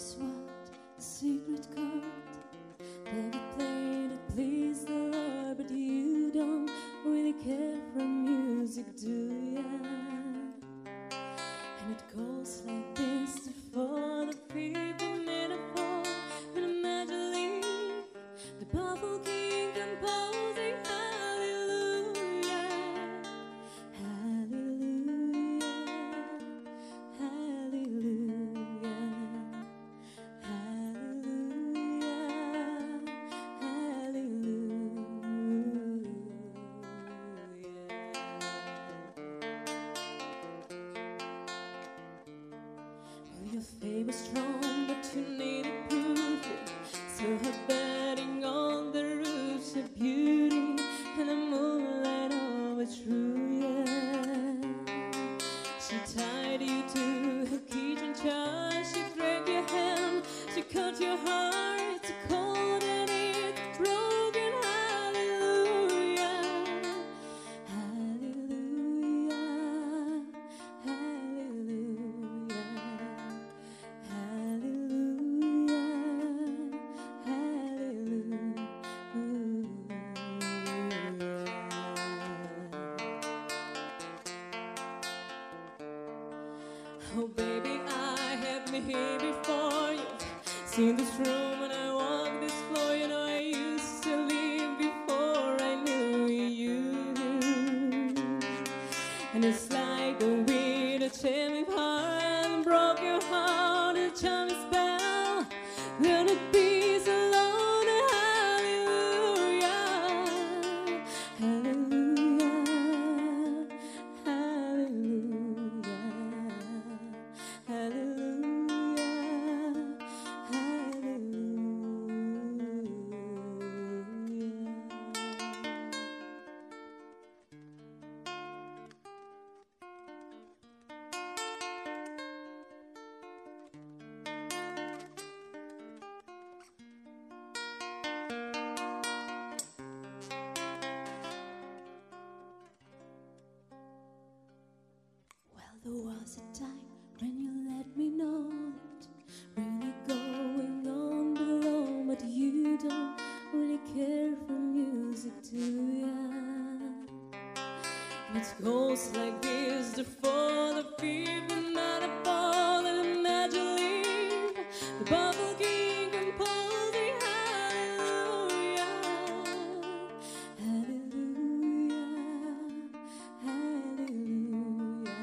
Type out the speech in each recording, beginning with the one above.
is what the secret chord that we played to please the Lord, but you don't really care for music, do ya? And it goes like this: for the people made a fall and imagining the powerful king composing hallelujah, hallelujah, hallelujah, hallelujah, hallelujah. Your faith was strong, but you needed proof. So her betting on the roofs of beauty and the moonlight always true, yeah. She tied you to her kitchen chair, she dragged your hand, she cut your heart to cold and it's broken. Hallelujah, hallelujah, hallelujah. Oh baby, I have been here before you. Seen this room and I walk this floor. You know I used to live before I knew you. And it's like the wind that came with heart and broke your heart and charmed a spell. Learn a peace alone and hallelujah, hallelujah, hallelujah. Hallelujah, well, there was a time when you let me know that really going on below, but you don't really care for music, do ya? And it goes like this: the for the people not a fall and imagining the bubble king composing hallelujah, hallelujah, hallelujah,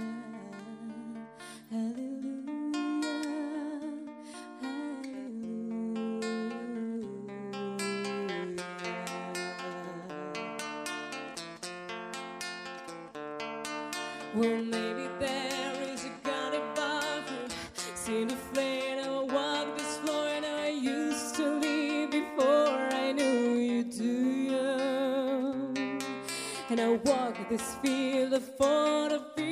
hallelujah, hallelujah. Well, maybe there is a God above you. See the flame, I walk this floor, and I used to live before I knew you, do you? And I walk this field for the